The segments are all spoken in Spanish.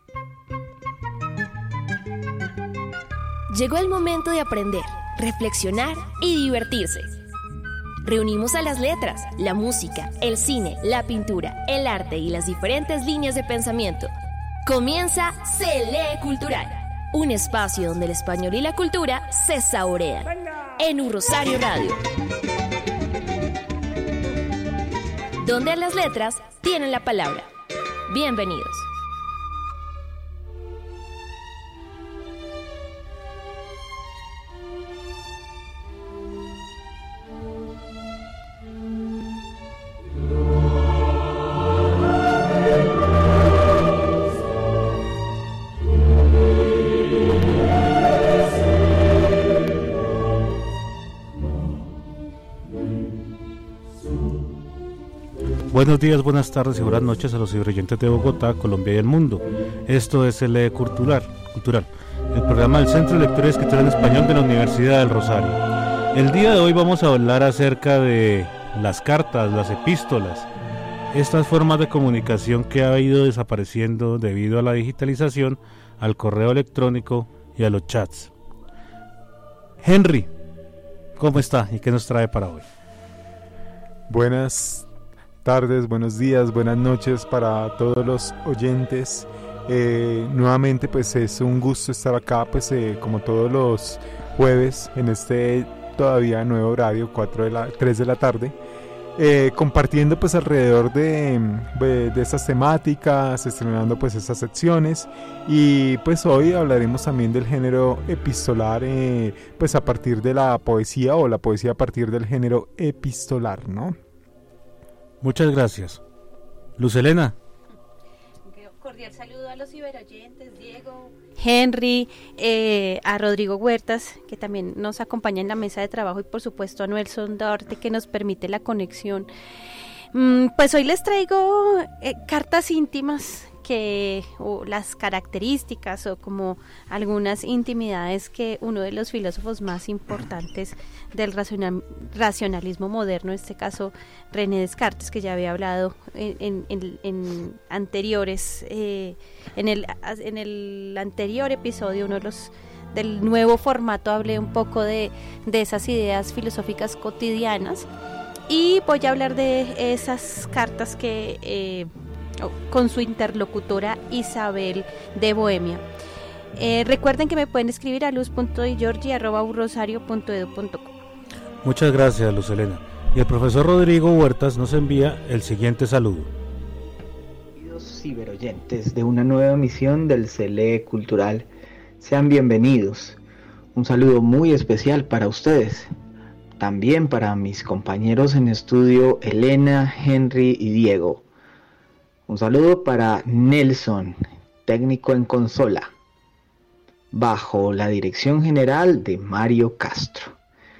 Llegó el momento de aprender, reflexionar y divertirse. Reunimos a las letras, la música, el cine, la pintura, el arte y las diferentes líneas de pensamiento. Comienza Se Lee Cultural, un espacio donde el español y la cultura se saborean. En Un Rosario Radio, donde las letras tienen la palabra. Bienvenidos. Buenos días, buenas tardes y buenas noches a los ciberoyentes de Bogotá, Colombia y el mundo. Esto es Se Lee Cultural, el programa del Centro de Lectura y Escritura en Español de la Universidad del Rosario. El día de hoy vamos a hablar acerca de las cartas, las epístolas, estas formas de comunicación que ha ido desapareciendo debido a la digitalización, al correo electrónico y a los chats. Henry, ¿cómo está y qué nos trae para hoy? Buenas tardes, buenos días, buenas noches para todos los oyentes. Nuevamente pues es un gusto estar acá pues como todos los jueves en este todavía nuevo horario, 3 de la tarde, compartiendo pues alrededor de estas temáticas, estrenando pues estas secciones, y pues hoy hablaremos también del género epistolar, pues a partir de la poesía o la poesía a partir del género epistolar, ¿no? Muchas gracias. Luz Helena. Cordial saludo a los ciberoyentes, Diego, Henry, a Rodrigo Huertas, que también nos acompaña en la mesa de trabajo, y por supuesto a Nelson Duarte, que nos permite la conexión. Pues hoy les traigo cartas íntimas, o las características o como algunas intimidades que uno de los filósofos más importantes del racionalismo moderno, en este caso René Descartes, que ya había hablado en anteriores, en el anterior episodio, uno de los del nuevo formato, hablé un poco de esas ideas filosóficas cotidianas, y voy a hablar de esas cartas que con su interlocutora Isabel de Bohemia. Recuerden que me pueden escribir a luz.digiorgi@urrosario.edu.co. Muchas gracias, Luz Helena. Y el profesor Rodrigo Huertas nos envía el siguiente saludo. Queridos ciberoyentes de una nueva emisión del Se Lee Cultural, sean bienvenidos. Un saludo muy especial para ustedes, también para mis compañeros en estudio Elena, Henry y Diego. Un saludo para Nelson, técnico en consola, bajo la dirección general de Mario Castro.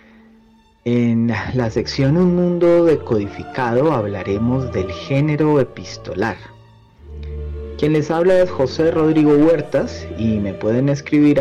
En la sección Un Mundo Decodificado hablaremos del género epistolar. Quien les habla es José Rodrigo Huertas, y me pueden escribir a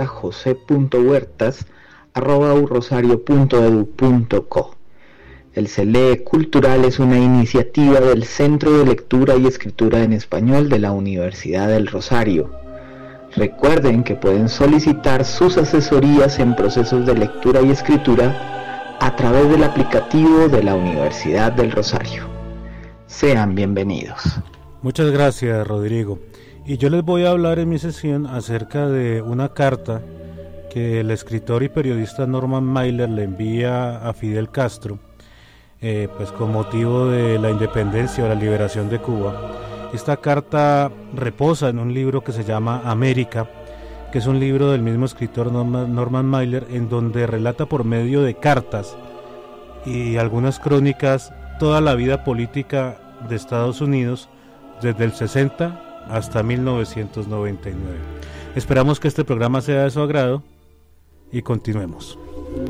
jose.huertas@urrosario.edu.co. El Se Lee Cultural es una iniciativa del Centro de Lectura y Escritura en Español de la Universidad del Rosario. Recuerden que pueden solicitar sus asesorías en procesos de lectura y escritura a través del aplicativo de la Universidad del Rosario. Sean bienvenidos. Muchas gracias, Rodrigo. Y yo les voy a hablar en mi sesión acerca de una carta que el escritor y periodista Norman Mailer le envía a Fidel Castro, pues con motivo de la independencia o la liberación de Cuba. Esta carta reposa en un libro que se llama América, que es un libro del mismo escritor Norman Mailer, en donde relata por medio de cartas y algunas crónicas toda la vida política de Estados Unidos desde el 60 hasta 1999. Esperamos que este programa sea de su agrado y continuemos.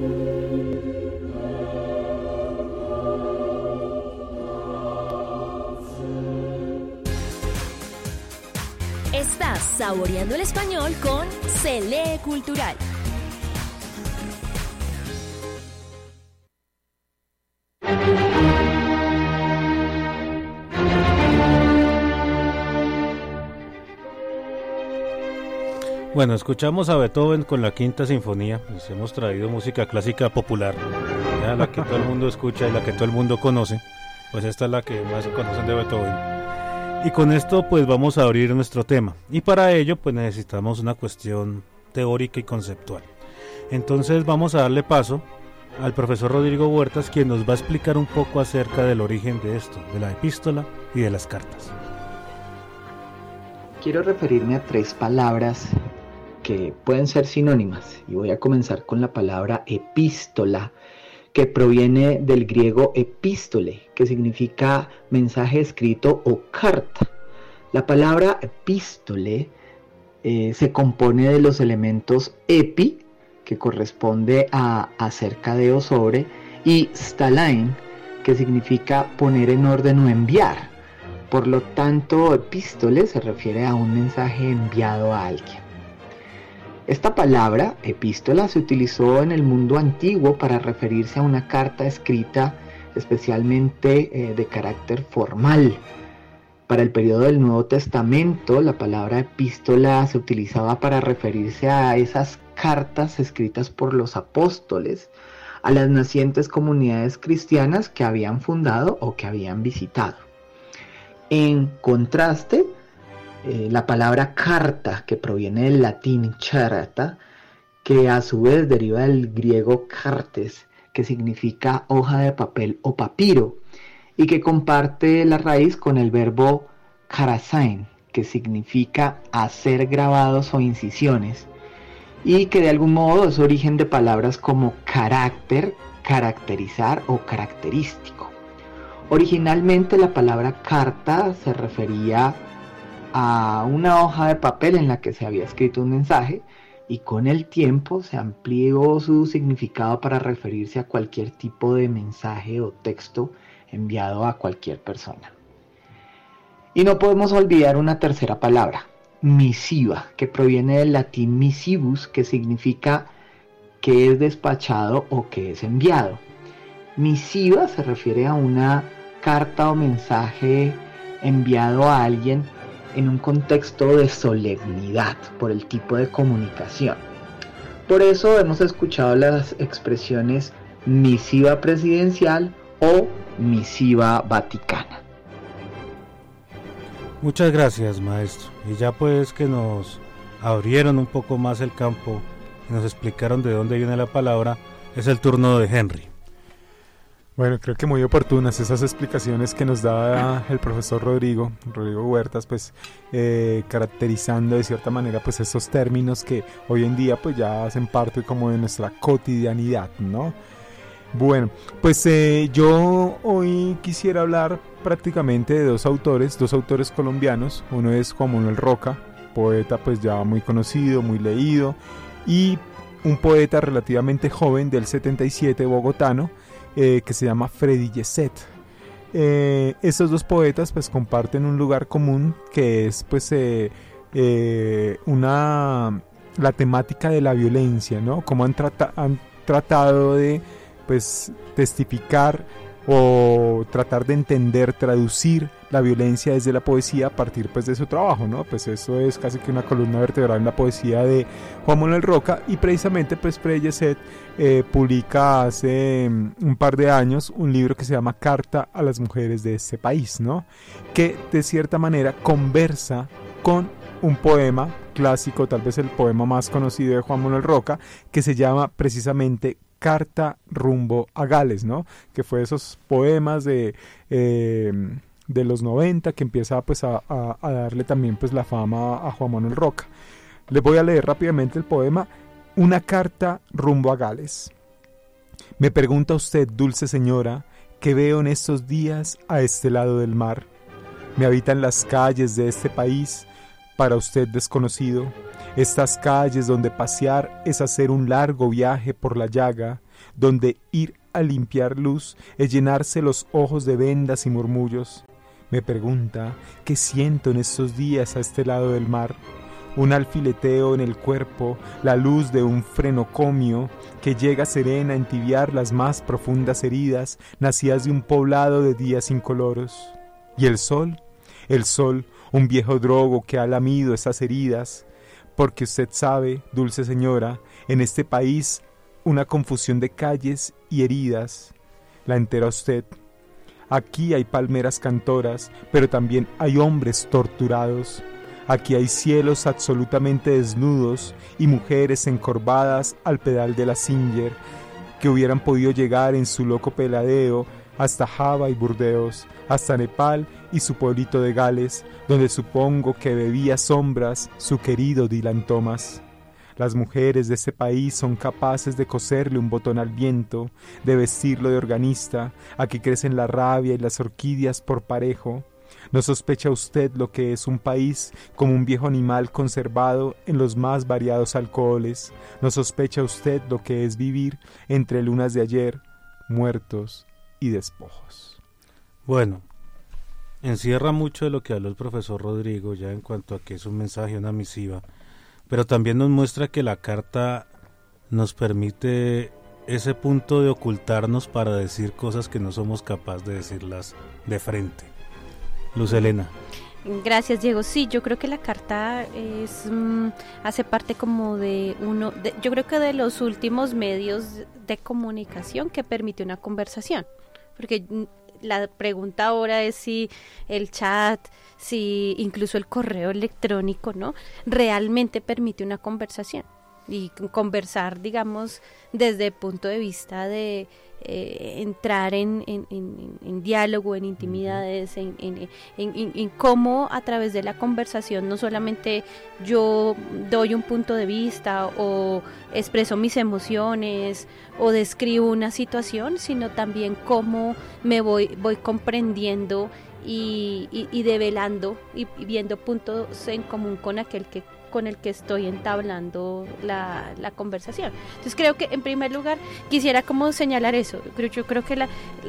Estás saboreando el español con Se Lee Cultural. Bueno, escuchamos a Beethoven con la Quinta Sinfonía, pues hemos traído música clásica popular, ya la que todo el mundo escucha y la que todo el mundo conoce, pues esta es la que más conocen de Beethoven. Y con esto pues vamos a abrir nuestro tema, y para ello pues necesitamos una cuestión teórica y conceptual. Entonces vamos a darle paso al profesor Rodrigo Huertas, quien nos va a explicar un poco acerca del origen de esto, de la epístola y de las cartas. Quiero referirme a 3 palabras que pueden ser sinónimas, y voy a comenzar con la palabra epístola, que proviene del griego epístole, que significa mensaje escrito o carta. La palabra epístole se compone de los elementos epi, que corresponde a acerca de o sobre, y stalain, que significa poner en orden o enviar. Por lo tanto, epístole se refiere a un mensaje enviado a alguien. Esta palabra, epístola, se utilizó en el mundo antiguo para referirse a una carta escrita especialmente de carácter formal. Para el periodo del Nuevo Testamento, la palabra epístola se utilizaba para referirse a esas cartas escritas por los apóstoles a las nacientes comunidades cristianas que habían fundado o que habían visitado. En contraste, la palabra carta, que proviene del latín charta, que a su vez deriva del griego cartes, que significa hoja de papel o papiro, y que comparte la raíz con el verbo karasain, que significa hacer grabados o incisiones, y que de algún modo es origen de palabras como carácter, caracterizar o característico. Originalmente la palabra carta se refería a una hoja de papel en la que se había escrito un mensaje, y con el tiempo se amplió su significado para referirse a cualquier tipo de mensaje o texto enviado a cualquier persona. Y no podemos olvidar una tercera palabra, misiva, que proviene del latín missivus, que significa que es despachado o que es enviado. Misiva se refiere a una carta o mensaje enviado a alguien en un contexto de solemnidad por el tipo de comunicación. Por eso hemos escuchado las expresiones misiva presidencial o misiva vaticana. Muchas gracias, maestro. Y ya pues que nos abrieron un poco más el campo y nos explicaron de dónde viene la palabra, es el turno de Henry. Bueno, creo que muy oportunas esas explicaciones que nos da el profesor Rodrigo Huertas, pues caracterizando de cierta manera pues esos términos que hoy en día pues ya hacen parte como de nuestra cotidianidad, ¿no? Bueno, pues yo hoy quisiera hablar prácticamente de dos autores colombianos. Uno es Juan Manuel Roca, poeta pues ya muy conocido, muy leído, y un poeta relativamente joven del 77, bogotano, que se llama Freddy Yeset. Estos dos poetas pues comparten un lugar común, que es pues la temática de la violencia, ¿no? Cómo han tratado de pues testificar o tratar de entender, traducir la violencia desde la poesía a partir pues de su trabajo, ¿no? Pues eso es casi que una columna vertebral en la poesía de Juan Manuel Roca, y precisamente pues Freddy Yeset publica hace un par de años un libro que se llama Carta a las mujeres de este país, ¿no? Que de cierta manera conversa con un poema clásico, tal vez el poema más conocido de Juan Manuel Roca, que se llama precisamente Carta rumbo a Gales, ¿no? Que fue esos poemas de los 90 que empieza pues a darle también pues la fama a Juan Manuel Roca. Les voy a leer rápidamente el poema Una carta rumbo a Gales. Me pregunta usted, dulce señora, ¿qué veo en estos días a este lado del mar? Me habitan las calles de este país, para usted desconocido, estas calles donde pasear es hacer un largo viaje por la llaga, donde ir a limpiar luz es llenarse los ojos de vendas y murmullos. Me pregunta, ¿qué siento en estos días a este lado del mar? Un alfileteo en el cuerpo, la luz de un frenocomio que llega serena a entibiar las más profundas heridas nacidas de un poblado de días incoloros. ¿Y el sol? El sol, un viejo drogo que ha lamido esas heridas, porque usted sabe, dulce señora, en este país una confusión de calles y heridas la entera usted. Aquí hay palmeras cantoras, pero también hay hombres torturados. Aquí hay cielos absolutamente desnudos y mujeres encorvadas al pedal de la Singer, que hubieran podido llegar en su loco peladeo hasta Java y Burdeos, hasta Nepal y su pueblito de Gales, donde supongo que bebía sombras su querido Dylan Thomas. Las mujeres de este país son capaces de coserle un botón al viento, de vestirlo de organista. Aquí crecen la rabia y las orquídeas por parejo. ¿No sospecha usted lo que es un país como un viejo animal conservado en los más variados alcoholes? ¿No sospecha usted lo que es vivir entre lunas de ayer, muertos y despojos? Bueno, encierra mucho de lo que habló el profesor Rodrigo ya en cuanto a que es un mensaje, una misiva, pero también nos muestra que la carta nos permite ese punto de ocultarnos para decir cosas que no somos capaces de decirlas de frente. Luz Helena. Gracias, Diego. Sí, yo creo que la carta hace parte como yo creo que de los últimos medios de comunicación que permite una conversación, porque la pregunta ahora es si el chat, si incluso el correo electrónico, ¿no?, realmente permite una conversación y conversar, digamos, desde el punto de vista de entrar en diálogo, en intimidades, en cómo a través de la conversación no solamente yo doy un punto de vista o expreso mis emociones o describo una situación, sino también cómo me voy comprendiendo y develando y viendo puntos en común con el que estoy entablando la conversación. Entonces creo que en primer lugar quisiera como señalar eso. Yo creo que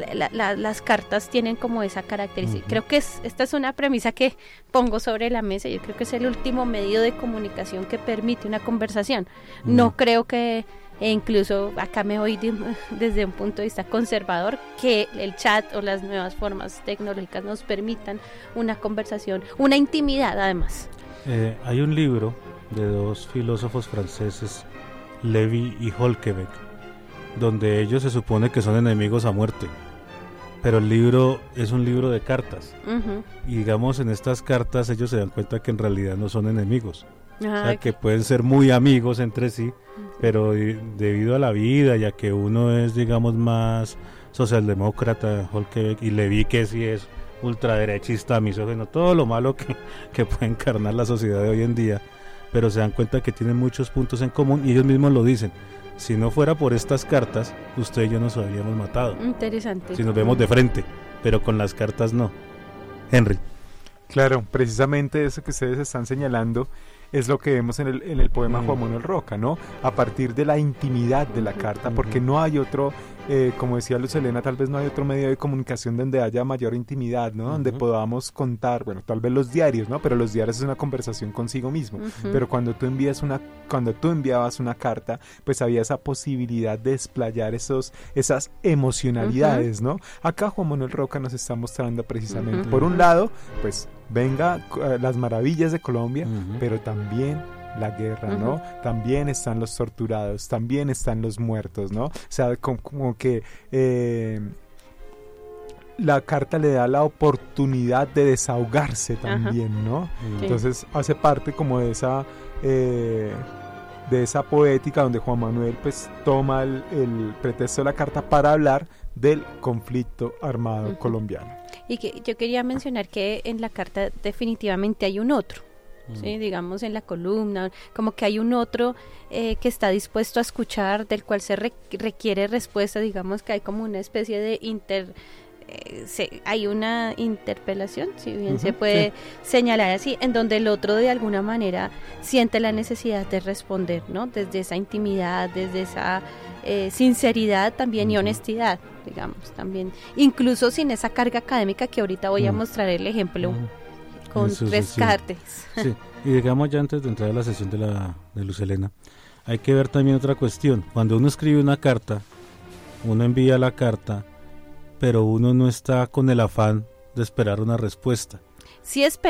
las cartas tienen como esa característica. Creo que esta es una premisa que pongo sobre la mesa. Yo creo que es el último medio de comunicación que permite una conversación. No creo que, e incluso acá me voy desde un punto de vista conservador, que el chat o las nuevas formas tecnológicas nos permitan una conversación, una intimidad además. Hay un libro de dos filósofos franceses, Lévy y Holkebeck, donde ellos se supone que son enemigos a muerte, pero el libro es un libro de cartas, y digamos en estas cartas ellos se dan cuenta que en realidad no son enemigos, o sea que pueden ser muy amigos entre sí, pero debido a la vida, ya que uno es digamos más socialdemócrata, Holkebeck, y Lévy que sí es ultraderechista, misógino, todo lo malo que puede encarnar la sociedad de hoy en día, pero se dan cuenta que tienen muchos puntos en común y ellos mismos lo dicen: si no fuera por estas cartas, usted y yo nos habríamos matado. Interesante. Si nos vemos de frente, pero con las cartas no. Henry. Claro, precisamente eso que ustedes están señalando es lo que vemos en el poema Juan Manuel Roca, ¿no? A partir de la intimidad de la carta, porque no hay otro, como decía Luz Helena, tal vez no hay otro medio de comunicación donde haya mayor intimidad, ¿no? Donde podamos contar, bueno, tal vez los diarios, ¿no? Pero los diarios es una conversación consigo mismo. Pero cuando tú enviabas una carta, pues había esa posibilidad de desplayar esas emocionalidades, ¿no? Acá Juan Manuel Roca nos está mostrando precisamente, por un lado, pues venga las maravillas de Colombia, pero también la guerra, ¿no? También están los torturados, también están los muertos, ¿no? O sea, como que la carta le da la oportunidad de desahogarse también, ¿no? Entonces hace parte como de esa poética donde Juan Manuel pues toma el pretexto de la carta para hablar del conflicto armado colombiano. Y que yo quería mencionar que en la carta definitivamente hay un otro, ¿sí? Digamos en la columna, como que hay un otro que está dispuesto a escuchar, del cual se requiere respuesta, digamos que hay como una especie de hay una interpelación, si bien se puede señalar así, en donde el otro de alguna manera siente la necesidad de responder, ¿no? Desde esa intimidad, desde esa sinceridad también y honestidad, digamos, también, incluso sin esa carga académica que ahorita voy a mostrar el ejemplo con tres cartas. Sí. Y digamos ya antes de entrar a la sesión de Luz Helena, hay que ver también otra cuestión. Cuando uno escribe una carta, uno envía la carta, pero uno no está con el afán de esperar una respuesta. Sí espera,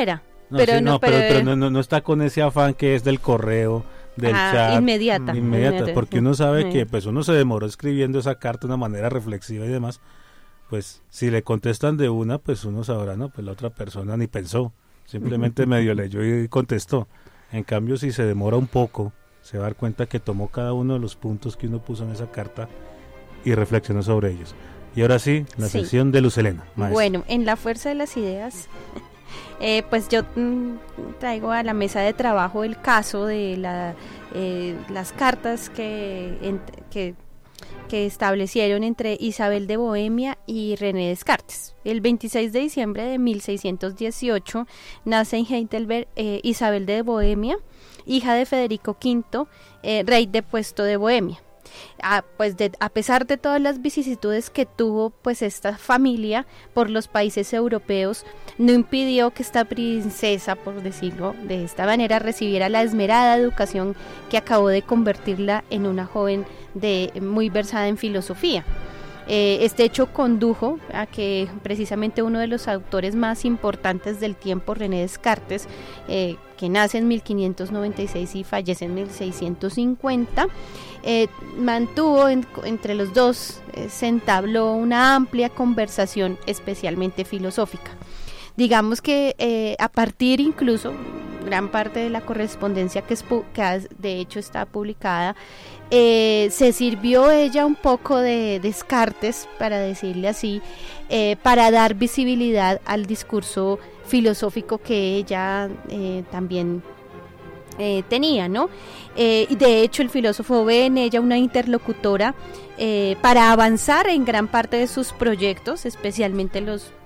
pero no está con ese afán que es del correo, del chat. Inmediata, porque uno sabe que pues uno se demoró escribiendo esa carta de una manera reflexiva y demás. Pues si le contestan de una, pues uno sabrá, ¿no? Pues la otra persona ni pensó, simplemente medio leyó y contestó. En cambio, si se demora un poco, se va a dar cuenta que tomó cada uno de los puntos que uno puso en esa carta y reflexionó sobre ellos. Y ahora sí, la sección de Luz Helena, maestra. Bueno, en la fuerza de las ideas, pues yo traigo a la mesa de trabajo el caso de las cartas que establecieron entre Isabel de Bohemia y René Descartes. El 26 de diciembre de 1618 nace en Heidelberg Isabel de Bohemia, hija de Federico V, rey depuesto de Bohemia. A pesar de todas las vicisitudes que tuvo pues esta familia por los países europeos, no impidió que esta princesa, por decirlo de esta manera, recibiera la esmerada educación que acabó de convertirla en una joven muy versada en filosofía. Este hecho condujo a que precisamente uno de los autores más importantes del tiempo, René Descartes, que nace en 1596 y fallece en 1650, mantuvo entre los dos, se entabló una amplia conversación especialmente filosófica. Digamos que a partir incluso, gran parte de la correspondencia que de hecho está publicada, se sirvió ella un poco de Descartes, para decirle así, para dar visibilidad al discurso filosófico que ella también tenía, ¿no? Y de hecho el filósofo ve en ella una interlocutora para avanzar en gran parte de sus proyectos, especialmente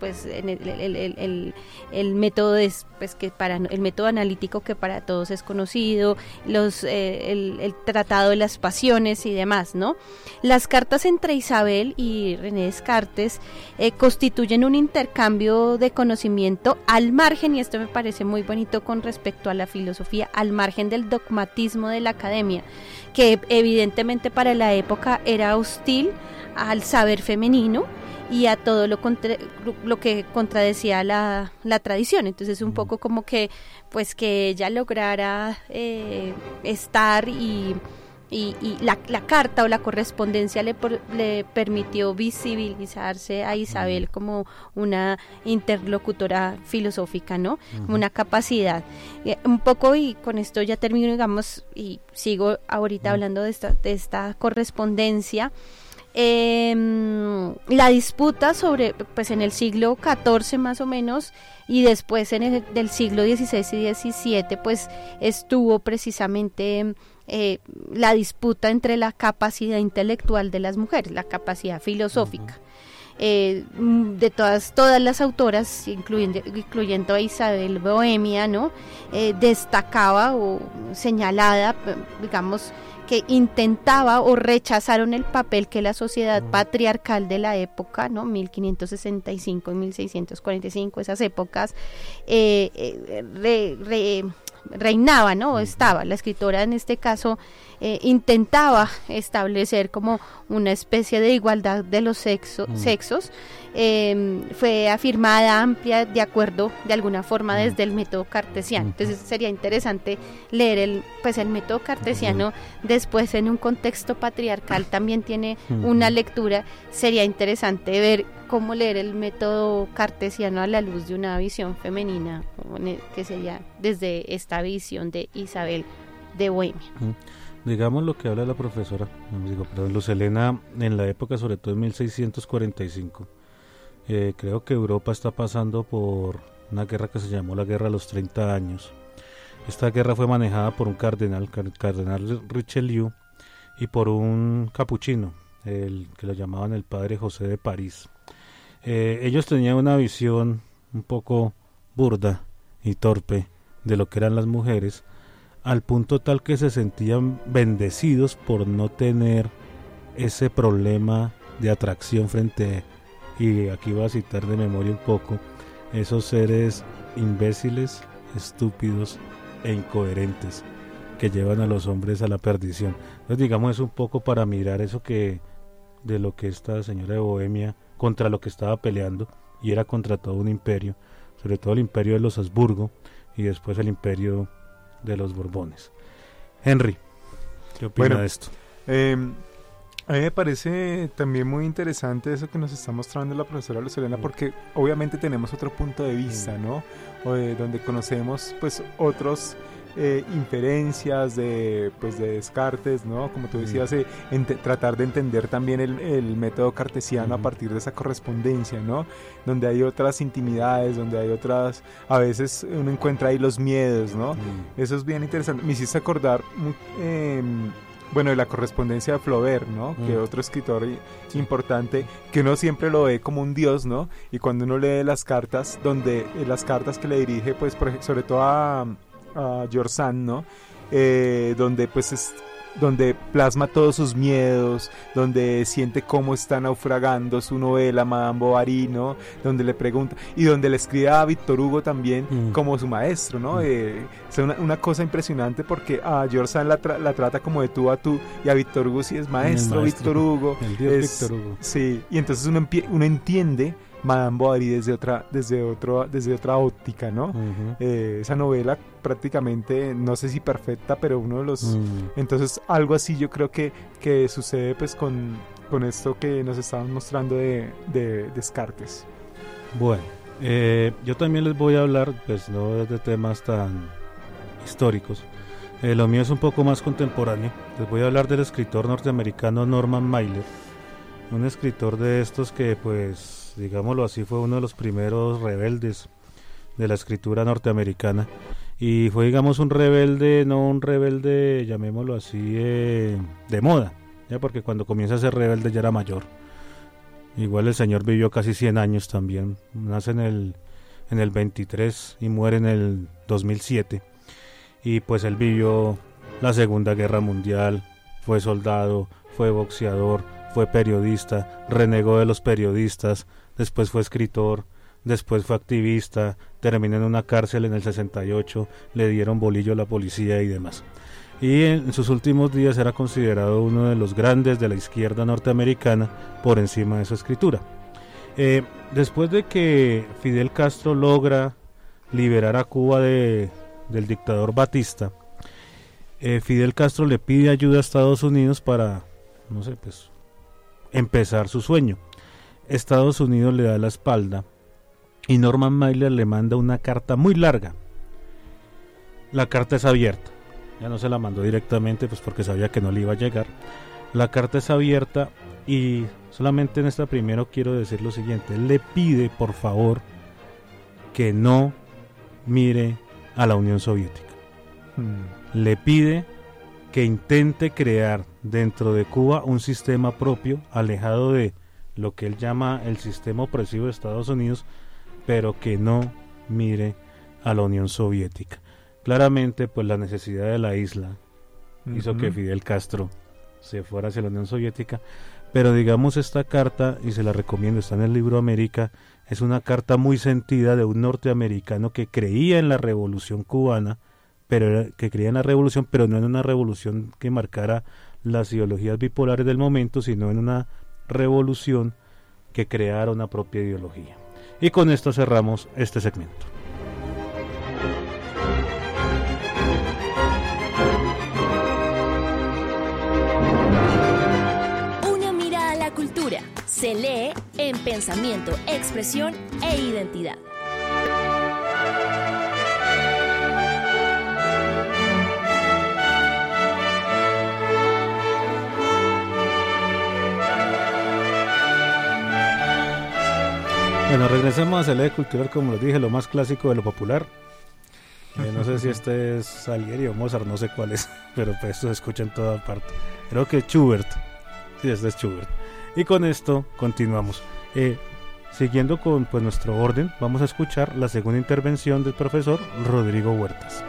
el método el método analítico que para todos es conocido, el tratado de las pasiones y demás, ¿no? Las cartas entre Isabel y René Descartes constituyen un intercambio de conocimiento al margen, y esto me parece muy bonito con respecto a la filosofía, al margen del dogmatismo de la academia, que evidentemente para la época era hostil al saber femenino y a todo lo que contradecía la tradición. Entonces un poco como que pues que ella lograra estar y la carta o la correspondencia le permitió visibilizarse a Isabel como una interlocutora filosófica, ¿no? Como una capacidad. Un poco, y con esto ya termino, digamos, y sigo ahorita hablando de esta correspondencia. La disputa sobre, pues en el siglo XIV más o menos, y después del siglo XVI y XVII, pues estuvo precisamente la disputa entre la capacidad intelectual de las mujeres, la capacidad filosófica. De todas las autoras, incluyendo a Isabel Bohemia, ¿no? Destacaba o señalada, digamos, que intentaba o rechazaron el papel que la sociedad patriarcal de la época, ¿no? 1565 y 1645, esas épocas, reinaba, ¿no? Estaba, la escritora en este caso intentaba establecer como una especie de igualdad de los sexos. Fue afirmada amplia de acuerdo de alguna forma desde el método cartesiano. Entonces sería interesante leer el método cartesiano después en un contexto patriarcal, también tiene una lectura. Sería interesante ver cómo leer el método cartesiano a la luz de una visión femenina, que sería desde esta visión de Isabel de Bohemia. Digamos lo que habla la profesora, Luz Helena, en la época, sobre todo en 1645, creo que Europa está pasando por una guerra que se llamó la Guerra de los 30 años. Esta guerra fue manejada por un cardenal Richelieu, y por un capuchino, que lo llamaban el padre José de París. Ellos tenían una visión un poco burda y torpe de lo que eran las mujeres, al punto tal que se sentían bendecidos por no tener ese problema de atracción frente, y aquí voy a citar de memoria un poco, esos seres imbéciles, estúpidos e incoherentes que llevan a los hombres a la perdición. Entonces, digamos, es un poco para mirar eso de lo que esta señora de Bohemia, contra lo que estaba peleando, y era contra todo un imperio, sobre todo el imperio de los Habsburgo, y después el imperio de los Borbones. Henry, ¿qué opina de esto? A mí me parece también muy interesante eso que nos está mostrando la profesora Luz Helena, porque obviamente tenemos otro punto de vista, ¿no? Donde conocemos pues otros inferencias de Descartes, ¿no? Como tú decías, tratar de entender también el método cartesiano a partir de esa correspondencia, ¿no? Donde hay otras intimidades, donde hay otras, a veces uno encuentra ahí los miedos, ¿no? Eso es bien interesante. Me hiciste acordar de la correspondencia de Flaubert, ¿no? Que otro escritor importante, que uno siempre lo ve como un dios, ¿no? Y cuando uno lee las cartas, las cartas que le dirige, pues, sobre todo a George Sand, ¿no? Donde plasma todos sus miedos, donde siente cómo está naufragando su novela Madame Bovary, ¿no? Donde le pregunta, y donde le escribe a Víctor Hugo también como su maestro, ¿no? Es una cosa impresionante, porque a George Sand la trata como de tú a tú, y a Víctor Hugo sí es maestro Víctor Hugo. El dios Víctor Hugo. Sí, y entonces uno entiende Madame Bovary desde otra óptica, ¿no? Esa novela prácticamente, no sé si perfecta, pero uno de los... Entonces algo así yo creo que sucede pues con esto que nos estaban mostrando de Descartes. Bueno, yo también les voy a hablar, pues no de temas tan históricos. Lo mío es un poco más contemporáneo. Les voy a hablar del escritor norteamericano Norman Mailer, un escritor de estos que, pues, digámoslo así, fue uno de los primeros rebeldes de la escritura norteamericana, y fue, digamos, un rebelde, no un rebelde, llamémoslo así, de moda, ya, porque cuando comienza a ser rebelde ya era mayor. Igual el señor vivió casi 100 años también, nace en el 23 y muere en el 2007, y pues él vivió la Segunda Guerra Mundial, fue soldado, fue boxeador, fue periodista, renegó de los periodistas, después fue escritor, después fue activista, terminó en una cárcel en el 68, le dieron bolillo a la policía y demás. Y en sus últimos días era considerado uno de los grandes de la izquierda norteamericana por encima de su escritura. Después de que Fidel Castro logra liberar a Cuba del dictador Batista, Fidel Castro le pide ayuda a Estados Unidos para, no sé, pues, empezar su sueño. Estados Unidos le da la espalda y Norman Mailer le manda una carta muy larga. La carta es abierta, ya no se la mandó directamente, pues porque sabía que no le iba a llegar. La carta es abierta y solamente en esta primero quiero decir lo siguiente: él le pide por favor que no mire a la Unión Soviética. Le pide que intente crear dentro de Cuba un sistema propio, alejado de lo que él llama el sistema opresivo de Estados Unidos, pero que no mire a la Unión Soviética. Claramente, pues la necesidad de la isla hizo que Fidel Castro se fuera hacia la Unión Soviética, pero digamos, esta carta, y se la recomiendo, está en el libro América, es una carta muy sentida de un norteamericano que creía en la revolución cubana, pero no en una revolución que marcara las ideologías bipolares del momento, sino en una revolución que creara una propia ideología. Y con esto cerramos este segmento. Una mirada a la cultura se lee en Pensamiento, Expresión e Identidad. Bueno, regresemos a Celé Cultural, como les dije, lo más clásico de lo popular. No sé si este es Salieri o Mozart, no sé cuál es, pero pues esto se escucha en toda parte. Creo que Schubert. Sí, este es Schubert. Y con esto continuamos. Siguiendo con pues nuestro orden, vamos a escuchar la segunda intervención del profesor Rodrigo Huertas.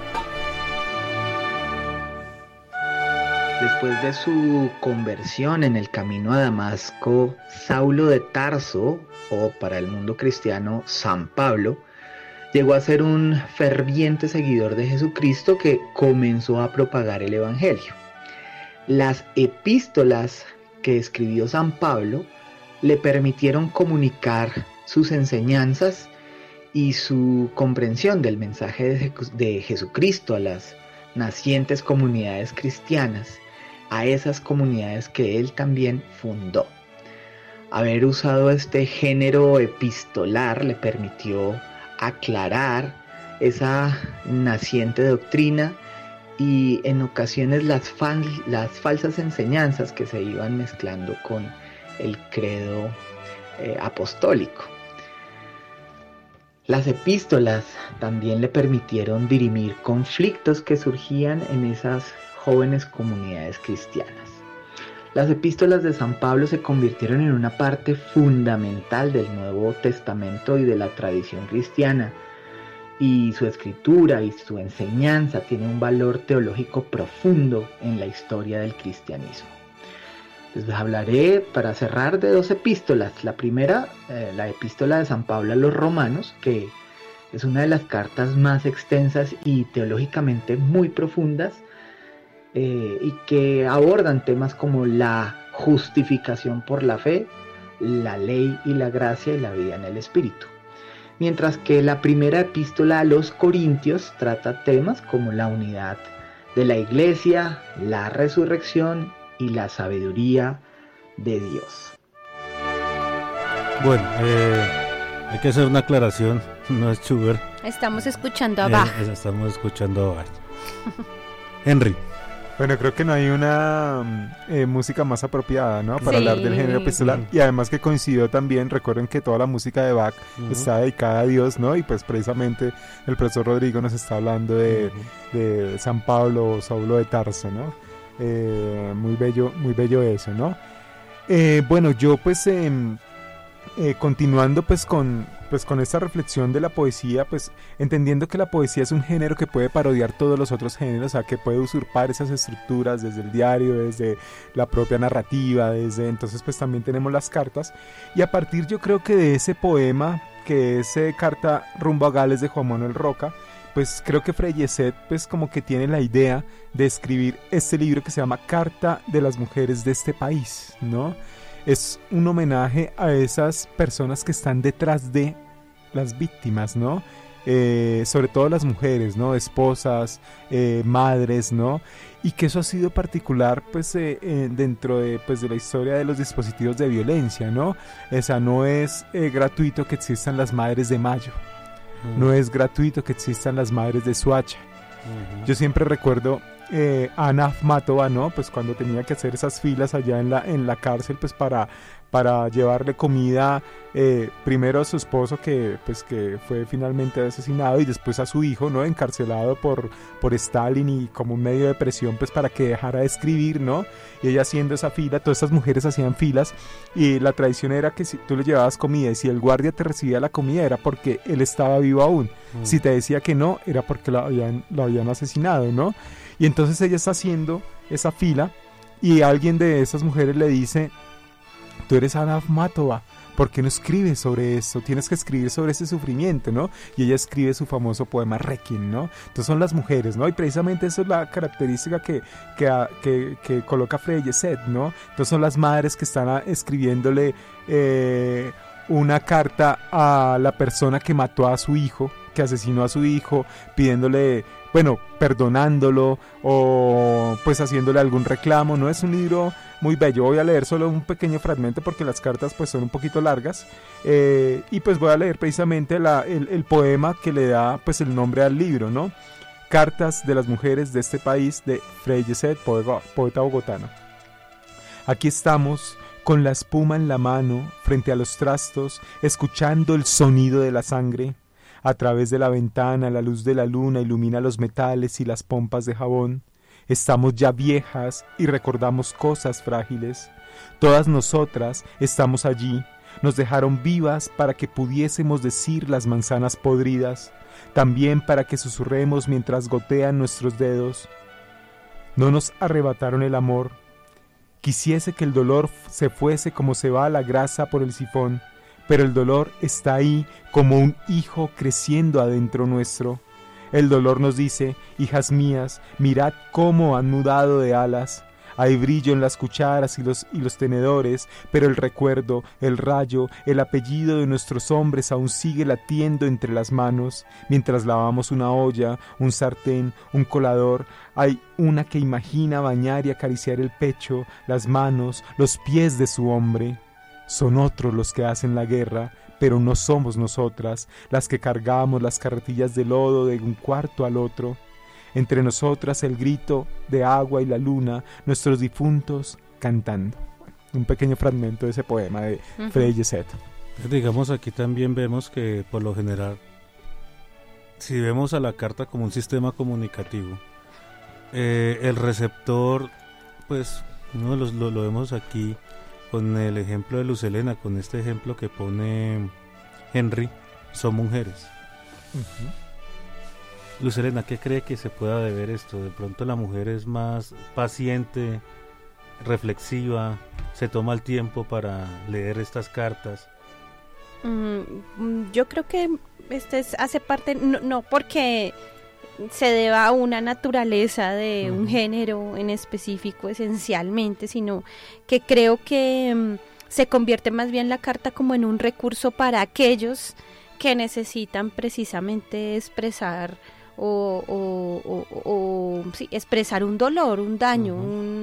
Después de su conversión en el camino a Damasco, Saulo de Tarso, o para el mundo cristiano, San Pablo, llegó a ser un ferviente seguidor de Jesucristo que comenzó a propagar el Evangelio. Las epístolas que escribió San Pablo le permitieron comunicar sus enseñanzas y su comprensión del mensaje de Jesucristo a las nacientes comunidades cristianas, a esas comunidades que él también fundó. Haber usado este género epistolar le permitió aclarar esa naciente doctrina y en ocasiones las falsas enseñanzas que se iban mezclando con el credo apostólico. Las epístolas también le permitieron dirimir conflictos que surgían en esas jóvenes comunidades cristianas. Las epístolas de San Pablo se convirtieron en una parte fundamental del Nuevo Testamento y de la tradición cristiana, y su escritura y su enseñanza tiene un valor teológico profundo en la historia del cristianismo. Les hablaré, para cerrar, de 2 epístolas. La primera, la epístola de San Pablo a los Romanos, que es una de las cartas más extensas y teológicamente muy profundas, y que abordan temas como la justificación por la fe, la ley y la gracia y la vida en el Espíritu. Mientras que la primera epístola a los Corintios trata temas como la unidad de la iglesia, la resurrección y la sabiduría de Dios. Bueno, hay que hacer una aclaración, no es Schubert. Estamos escuchando a Bach. Estamos escuchando a Bach. Henry. Bueno, creo que no hay una música más apropiada, ¿no? Para hablar del género epistolar. Y además que coincidió también, recuerden que toda la música de Bach está dedicada a Dios, ¿no? Y pues precisamente el profesor Rodrigo nos está hablando de San Pablo o Saulo de Tarso, ¿no? Muy bello eso, ¿no? Bueno, yo pues continuando pues con esta reflexión de la poesía, pues entendiendo que la poesía es un género que puede parodiar todos los otros géneros, o sea, que puede usurpar esas estructuras desde el diario, desde la propia narrativa, entonces pues también tenemos las cartas, y a partir yo creo que de ese poema, que es Carta rumbo a Gales de Juan Manuel Roca, pues creo que Frei Geset pues como que tiene la idea de escribir este libro que se llama Carta de las mujeres de este país, ¿no? Es un homenaje a esas personas que están detrás de las víctimas, ¿no? Sobre todo las mujeres, ¿no? Esposas, madres, ¿no? Y que eso ha sido particular, pues, dentro de la historia de los dispositivos de violencia, ¿no? O sea, no es gratuito que existan las madres de Mayo, no es gratuito que existan las madres de Suacha. Yo siempre recuerdo a Ana Akhmatova, ¿no? Pues cuando tenía que hacer esas filas allá en la cárcel, pues para llevarle comida primero a su esposo que fue finalmente asesinado, y después a su hijo, ¿no? Encarcelado por Stalin, y como un medio de presión pues para que dejara de escribir, ¿no? Y ella haciendo esa fila, todas esas mujeres hacían filas, y la tradición era que si tú le llevabas comida y si el guardia te recibía la comida era porque él estaba vivo aún. Si te decía que no, era porque lo habían asesinado, ¿no? Y entonces ella está haciendo esa fila y alguien de esas mujeres le dice: tú eres Ana Akhmatova, ¿por qué no escribes sobre eso? Tienes que escribir sobre ese sufrimiento, ¿no? Y ella escribe su famoso poema Requiem, ¿no? Entonces son las mujeres, ¿no? Y precisamente eso es la característica que coloca Frei Geset, ¿no? Entonces son las madres que están escribiéndole una carta a la persona que mató a su hijo, que asesinó a su hijo, pidiéndole, bueno, perdonándolo o pues haciéndole algún reclamo, ¿no? Es un libro muy bello. Voy a leer solo un pequeño fragmento porque las cartas pues son un poquito largas, y pues voy a leer precisamente el poema que le da pues el nombre al libro, ¿no? Cartas de las mujeres de este país, de Frei Geset, poeta bogotano. Aquí estamos, con la espuma en la mano, frente a los trastos, escuchando el sonido de la sangre. A través de la ventana, la luz de la luna ilumina los metales y las pompas de jabón. Estamos ya viejas y recordamos cosas frágiles. Todas nosotras estamos allí. Nos dejaron vivas para que pudiésemos decir las manzanas podridas, también para que susurremos mientras gotean nuestros dedos. No nos arrebataron el amor. Quisiese que el dolor se fuese como se va la grasa por el sifón, pero el dolor está ahí como un hijo creciendo adentro nuestro. El dolor nos dice: hijas mías, mirad cómo han mudado de alas. Hay brillo en las cucharas y los tenedores, pero el recuerdo, el rayo, el apellido de nuestros hombres aún sigue latiendo entre las manos. Mientras lavamos una olla, un sartén, un colador, hay una que imagina bañar y acariciar el pecho, las manos, los pies de su hombre. Son otros los que hacen la guerra, pero no somos nosotras las que cargamos las carretillas de lodo de un cuarto al otro. Entre nosotras el grito de agua y la luna, nuestros difuntos cantando. Un pequeño fragmento de ese poema de Frey Geset. Digamos, aquí también vemos que por lo general, si vemos a la carta como un sistema comunicativo, el receptor, pues no lo vemos aquí con el ejemplo de Luz Helena, con este ejemplo que pone Henry, son mujeres. Luz Helena, ¿qué cree que se pueda deber esto? De pronto la mujer es más paciente, reflexiva, se toma el tiempo para leer estas cartas. Yo creo que hace parte, no porque se deba a una naturaleza de un género en específico esencialmente, sino que creo que se convierte más bien la carta como en un recurso para aquellos que necesitan precisamente expresar sí, expresar un dolor, un daño,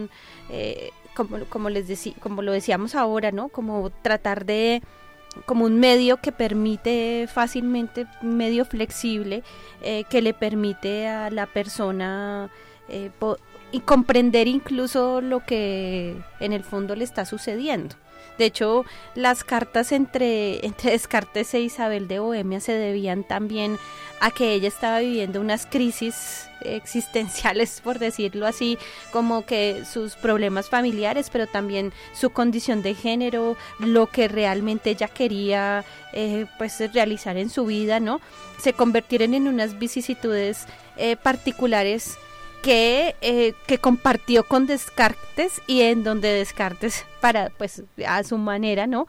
como lo decíamos ahora, ¿no? Como tratar de, como un medio que permite fácilmente, un medio flexible, que le permite a la persona y comprender incluso lo que en el fondo le está sucediendo. De hecho, las cartas entre Descartes e Isabel de Bohemia se debían también a que ella estaba viviendo unas crisis existenciales, por decirlo así, como que sus problemas familiares, pero también su condición de género, lo que realmente ella quería pues realizar en su vida, ¿no? Se convirtieron en unas vicisitudes particulares que compartió con Descartes, y en donde Descartes, para pues a su manera, ¿no?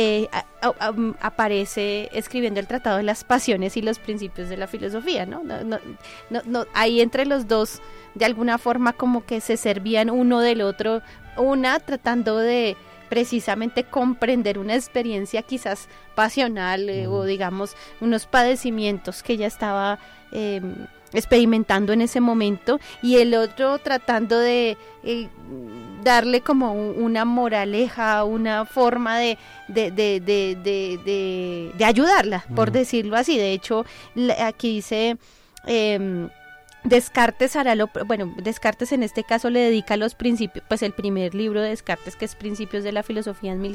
Aparece escribiendo el Tratado de las Pasiones y los Principios de la Filosofía, ¿no? No, ahí entre los dos de alguna forma como que se servían uno del otro, una tratando de precisamente comprender una experiencia quizás pasional o digamos unos padecimientos que ella estaba experimentando en ese momento, y el otro tratando de darle como una moraleja, una forma de ayudarla, por decirlo así. De hecho, aquí dice Descartes Descartes en este caso le dedica los principios, pues el primer libro de Descartes, que es Principios de la Filosofía, en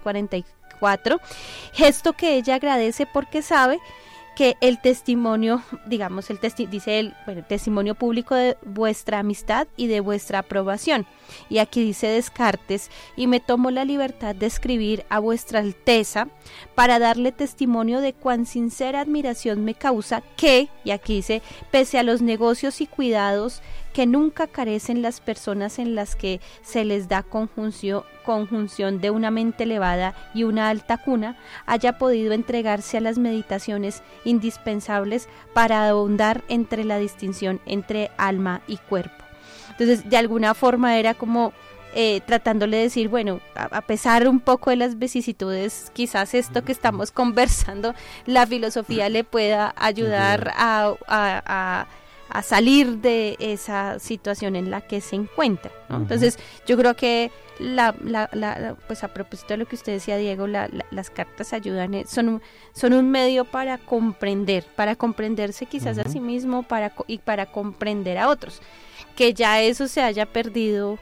1644, gesto que ella agradece porque sabe que el testimonio, digamos, dice él, el testimonio público de vuestra amistad y de vuestra aprobación. Y aquí dice Descartes: y me tomo la libertad de escribir a vuestra Alteza para darle testimonio de cuán sincera admiración me causa que, y aquí dice, pese a los negocios y cuidados que nunca carecen las personas en las que se les da conjunción de una mente elevada y una alta cuna, haya podido entregarse a las meditaciones indispensables para ahondar entre la distinción entre alma y cuerpo. Entonces, de alguna forma era como tratándole de decir, bueno, a pesar un poco de las vicisitudes, quizás esto que estamos conversando, la filosofía le pueda ayudar a salir de esa situación en la que se encuentra, ¿no? Entonces, yo creo que pues a propósito de lo que usted decía, Diego, las cartas ayudan, son un medio para comprenderse quizás a sí mismo, y para comprender a otros. Que ya eso se haya perdido,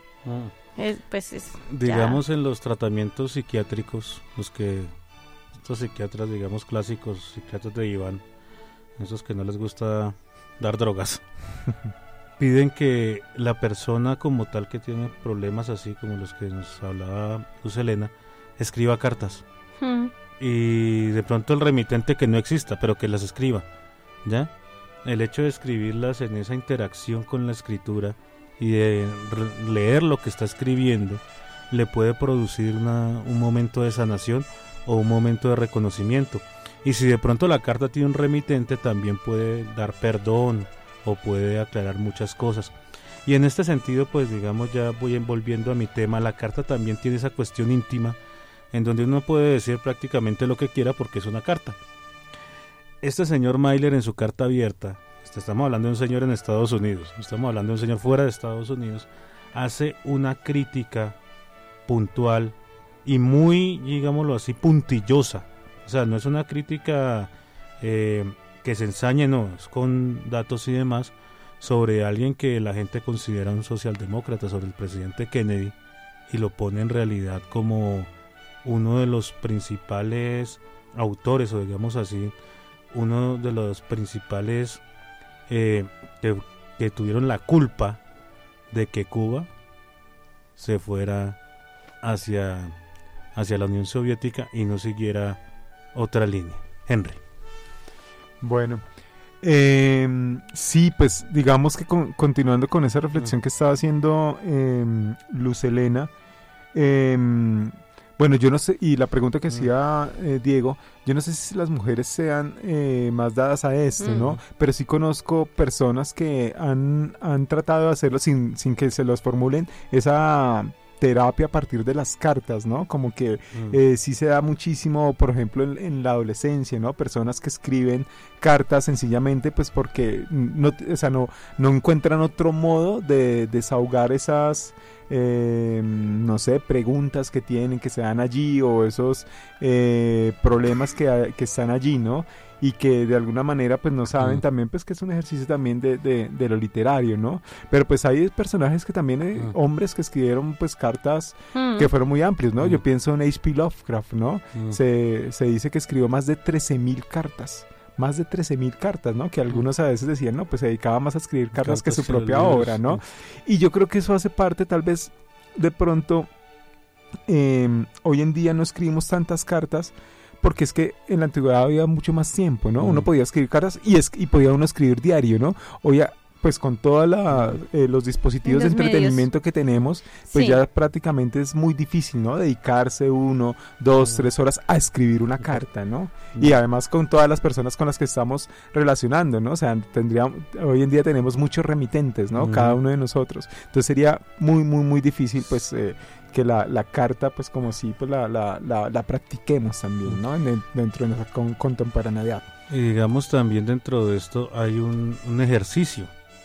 digamos, en los tratamientos psiquiátricos, estos psiquiatras, digamos, clásicos, psiquiatras de diván, esos que no les gusta dar drogas, piden que la persona como tal que tiene problemas así como los que nos hablaba Luz Helena, escriba cartas. Y de pronto el remitente que no exista, pero que las escriba, ¿ya? El hecho de escribirlas en esa interacción con la escritura y de leer lo que está escribiendo le puede producir un momento de sanación o un momento de reconocimiento. Y si de pronto la carta tiene un remitente, también puede dar perdón o puede aclarar muchas cosas. Y en este sentido, pues digamos, ya voy envolviendo a mi tema, la carta también tiene esa cuestión íntima, en donde uno puede decir prácticamente lo que quiera porque es una carta. Este señor Mailer en su carta abierta, estamos hablando de un señor en Estados Unidos, estamos hablando de un señor fuera de Estados Unidos, hace una crítica puntual y muy, digámoslo así, puntillosa. O sea, no es una crítica que se ensañe, no, es con datos y demás, sobre alguien que la gente considera un socialdemócrata, sobre el presidente Kennedy, y lo pone en realidad como uno de los principales autores, o digamos así, uno de los principales que tuvieron la culpa de que Cuba se fuera hacia la Unión Soviética y no siguiera otra línea. Henry. Bueno, sí, pues digamos que continuando con esa reflexión que estaba haciendo Luz Helena, bueno, yo no sé, y la pregunta que hacía Diego, yo no sé si las mujeres sean más dadas a esto, ¿no? Pero sí conozco personas que han tratado de hacerlo sin que se los formulen esa terapia a partir de las cartas, ¿no? Como que sí se da muchísimo, por ejemplo, en la adolescencia, ¿no? Personas que escriben cartas sencillamente pues porque no encuentran otro modo de desahogar esas no sé, preguntas que tienen, que se dan allí, o esos problemas que están allí, ¿no? Y que de alguna manera pues no saben también pues que es un ejercicio también de lo literario, ¿no? Pero pues hay personajes que también, hombres que escribieron pues cartas que fueron muy amplios, ¿no? Yo pienso en H.P. Lovecraft, ¿no? Se dice que escribió más de 13,000 cartas. Más de 13,000 cartas, ¿no? Que algunos a veces decían, no, pues se dedicaba más a escribir cartas que su propia obra, ¿no? Y yo creo que eso hace parte, tal vez, de pronto, hoy en día no escribimos tantas cartas, porque es que en la antigüedad había mucho más tiempo, ¿no? Uno podía escribir cartas y podía uno escribir diario, ¿no? Hoy pues con todos los dispositivos de entretenimiento que tenemos, pues ya prácticamente es muy difícil, ¿no? Dedicarse 1, 2, 3 horas a escribir una carta, ¿no? Y además con todas las personas con las que estamos relacionando, ¿no? O sea, hoy en día tenemos muchos remitentes, ¿no? Cada uno de nosotros. Entonces sería muy, muy, muy difícil, pues, que la carta, pues, como si pues la practiquemos también, ¿no? Dentro de nuestra contemporaneidad. Y digamos también dentro de esto hay un ejercicio.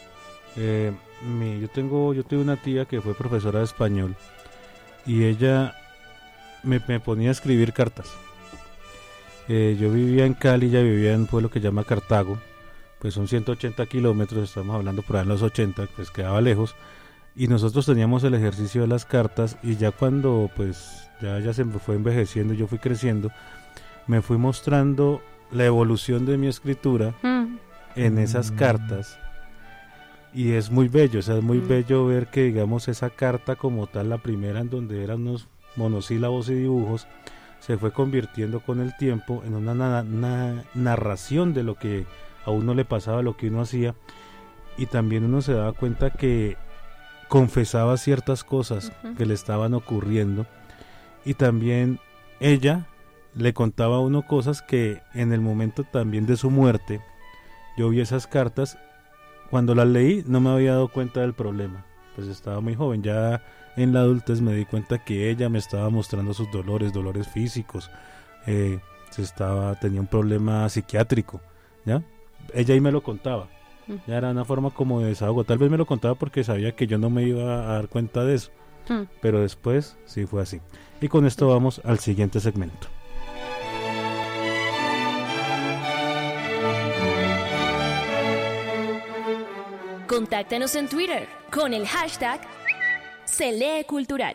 Yo tuve una tía que fue profesora de español y ella me ponía a escribir cartas. Yo vivía en Cali, ella vivía en un pueblo que se llama Cartago, pues son 180 kilómetros, estamos hablando por ahí en los 80, pues quedaba lejos, y nosotros teníamos el ejercicio de las cartas, y ya cuando pues ya se me fue envejeciendo, yo fui creciendo, me fui mostrando la evolución de mi escritura en esas cartas. Y es muy bello, o sea, es muy bello ver que, digamos, esa carta como tal, la primera en donde eran unos monosílabos y dibujos, se fue convirtiendo con el tiempo en una narración de lo que a uno le pasaba, lo que uno hacía, y también uno se daba cuenta que confesaba ciertas cosas que le estaban ocurriendo, y también ella le contaba a uno cosas que en el momento también de su muerte, yo vi esas cartas. Cuando las leí no me había dado cuenta del problema, pues estaba muy joven, ya en la adultez me di cuenta que ella me estaba mostrando sus dolores físicos, tenía un problema psiquiátrico, ¿ya? Ella ahí me lo contaba, ya era una forma como de desahogo, tal vez me lo contaba porque sabía que yo no me iba a dar cuenta de eso, pero después sí fue así. Y con esto vamos al siguiente segmento. Contáctanos en Twitter con el hashtag #SeLeeCultural.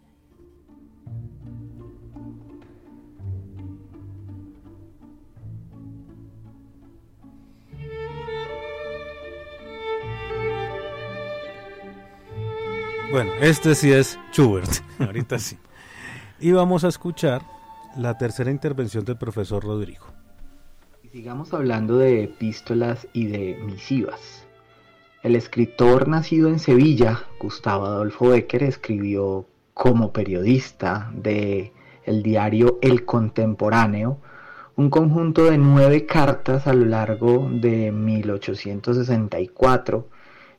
Bueno, este sí es Schubert, ahorita sí. Y vamos a escuchar la tercera intervención del profesor Rodrigo. Sigamos hablando de epístolas y de misivas. El escritor nacido en Sevilla, Gustavo Adolfo Bécquer, escribió como periodista de el diario El Contemporáneo un conjunto de 9 cartas a lo largo de 1864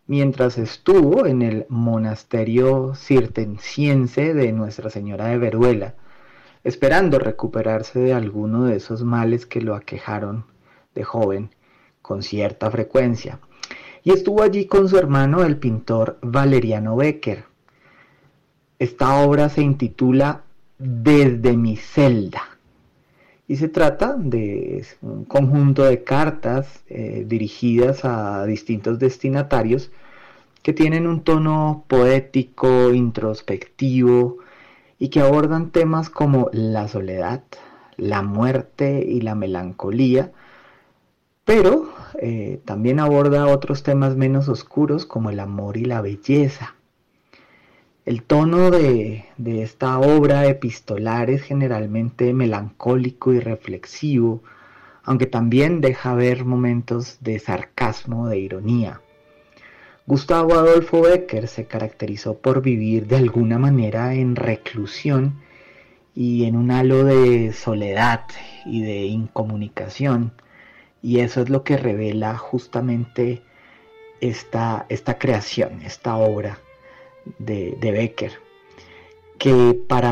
mientras estuvo en el monasterio cisterciense de Nuestra Señora de Veruela, esperando recuperarse de alguno de esos males que lo aquejaron de joven con cierta frecuencia. Y estuvo allí con su hermano, el pintor Valeriano Becker. Esta obra se intitula Desde mi celda y se trata de un conjunto de cartas dirigidas a distintos destinatarios que tienen un tono poético, introspectivo y que abordan temas como la soledad, la muerte y la melancolía, pero también aborda otros temas menos oscuros como el amor y la belleza. El tono de esta obra epistolar es generalmente melancólico y reflexivo, aunque también deja ver momentos de sarcasmo, de ironía. Gustavo Adolfo Becker se caracterizó por vivir de alguna manera en reclusión y en un halo de soledad y de incomunicación, y eso es lo que revela justamente esta creación, esta obra de Becker, que para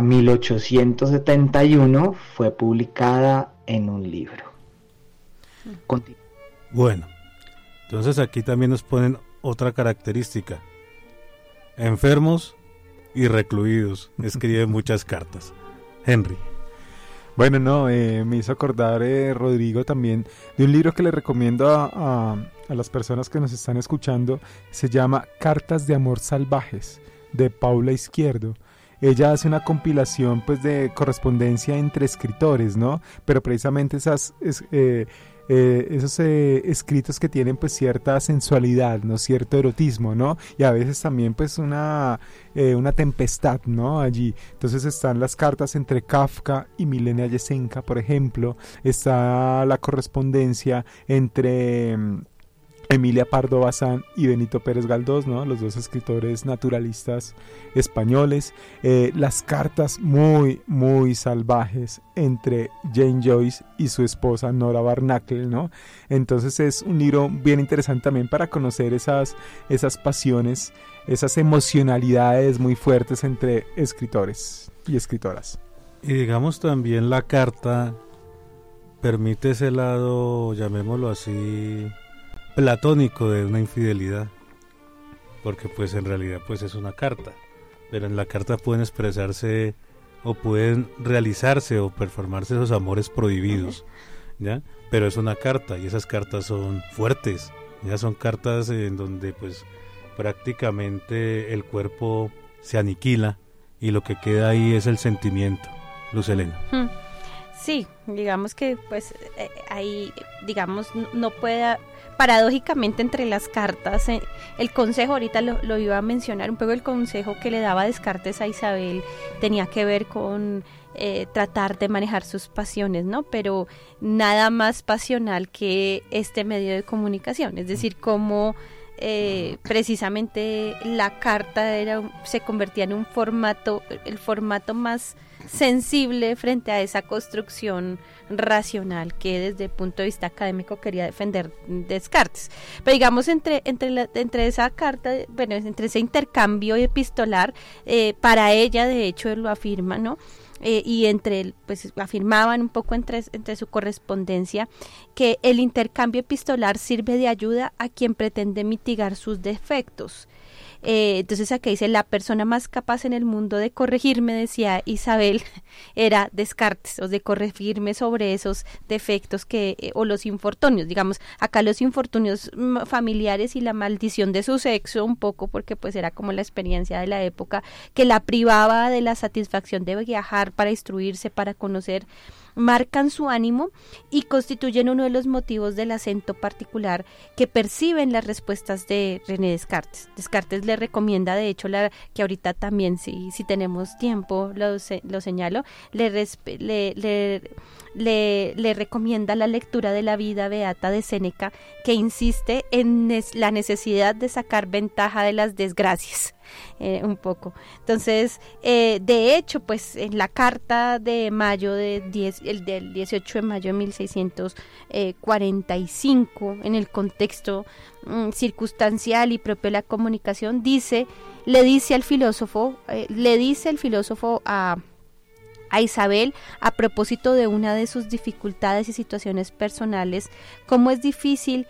1871 fue publicada en un libro. Bueno, entonces aquí también nos ponen otra característica: enfermos y recluidos, escribe muchas cartas. Henry. Bueno, no, me hizo acordar Rodrigo también de un libro que le recomiendo a las personas que nos están escuchando. Se llama Cartas de Amor Salvajes, de Paula Izquierdo. Ella hace una compilación pues de correspondencia entre escritores, ¿no? Pero precisamente esos escritos que tienen pues cierta sensualidad, ¿no? Cierto erotismo, ¿no? Y a veces también pues una tempestad, ¿no? Allí. Entonces están las cartas entre Kafka y Milena Yesenka, por ejemplo. Está la correspondencia entre Emilia Pardo Bazán y Benito Pérez Galdós, ¿no? Los dos escritores naturalistas españoles. Las cartas muy, muy salvajes entre Jane Joyce y su esposa Nora Barnacle, ¿no? Entonces es un libro bien interesante también para conocer esas pasiones, esas emocionalidades muy fuertes entre escritores y escritoras. Y digamos también la carta permite ese lado, llamémoslo así, platónico de una infidelidad, porque pues en realidad pues es una carta, pero en la carta pueden expresarse o pueden realizarse o performarse esos amores prohibidos, ¿ya? Pero es una carta y esas cartas son fuertes, ya son cartas en donde pues prácticamente el cuerpo se aniquila y lo que queda ahí es el sentimiento. Luz Helena. Sí, digamos que pues ahí digamos no puede, paradójicamente entre las cartas, el consejo, ahorita lo iba a mencionar un poco, el consejo que le daba Descartes a Isabel tenía que ver con tratar de manejar sus pasiones, ¿no? Pero nada más pasional que este medio de comunicación, es decir, cómo precisamente la carta se convertía en un formato, el formato más sensible frente a esa construcción racional que desde el punto de vista académico quería defender Descartes. Pero digamos entre esa carta, bueno, entre ese intercambio epistolar, para ella de hecho él lo afirma, ¿no? Y pues afirmaban un poco entre su correspondencia que el intercambio epistolar sirve de ayuda a quien pretende mitigar sus defectos. Entonces aquí dice, la persona más capaz en el mundo de corregirme, decía Isabel, era Descartes, o de corregirme sobre esos defectos o los infortunios, digamos, acá los infortunios familiares y la maldición de su sexo, un poco porque pues era como la experiencia de la época, que la privaba de la satisfacción de viajar para instruirse, para conocer, marcan su ánimo y constituyen uno de los motivos del acento particular que perciben las respuestas de René Descartes. Descartes le recomienda, de hecho, que ahorita también, si tenemos tiempo, lo señalo, le recomienda la lectura de la vida beata de Séneca, que insiste en la necesidad de sacar ventaja de las desgracias. Un poco. Entonces, de hecho, pues en la carta de mayo de el del 18 de mayo de 1645, en el contexto circunstancial y propio de la comunicación, le dice el filósofo a Isabel, a propósito de una de sus dificultades y situaciones personales, cómo es difícil